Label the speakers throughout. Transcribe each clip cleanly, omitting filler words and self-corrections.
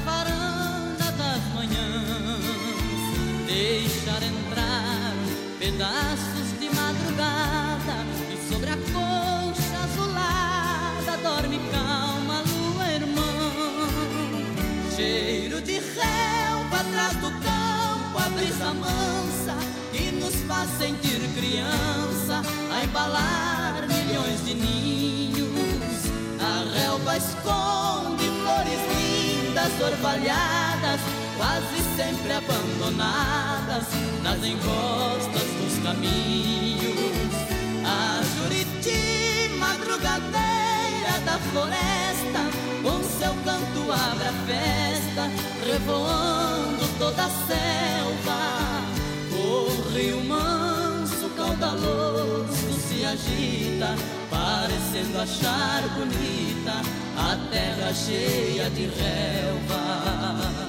Speaker 1: varanda das manhãs, deixar entrar pedaços de madrugada, e sobre a colcha azulada dorme calma a lua irmã. Cheiro de relva atrás do campo, a brisa mansa que nos faz sentir criança, a embalar milhões de ninhos. A relva esconde flores lindas, orvalhadas, quase sempre abandonadas nas encostas dos caminhos. A Juriti, madrugadeira da floresta, com seu canto abre a festa, revoando toda a selva. O rio manso, caudaloso, se agita, parecendo achar bonita a terra cheia de relva.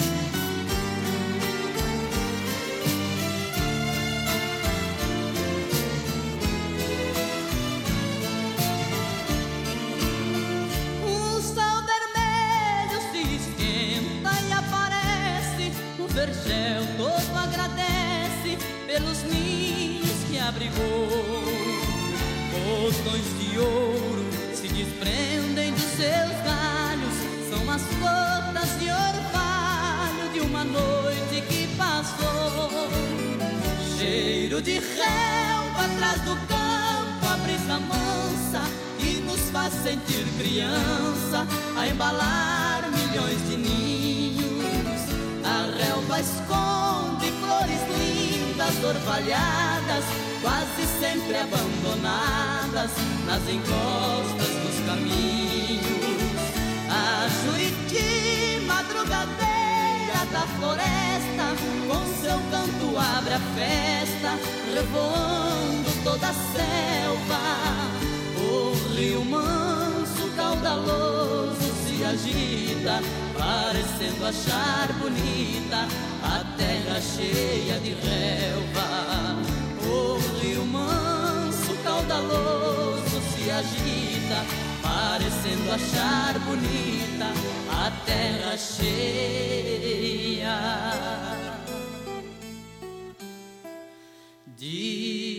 Speaker 1: O vergel todo agradece pelos ninhos que abrigou. Botões de ouro se desprendem dos seus galhos, são as gotas de orvalho de uma noite que passou. Cheiro de relva atrás do campo, a brisa mansa que nos faz sentir criança, a embalar milhões de ninhos. A relva esconde flores lindas, orvalhadas, quase sempre abandonadas nas encostas dos caminhos. A Juriti, madrugadeira da floresta, com seu canto abre a festa, revoando toda a selva. O rio manso, caudaloso, se agita, parecendo achar bonita a terra cheia de relva. O rio manso, caudaloso, se agita, parecendo achar bonita a terra cheia de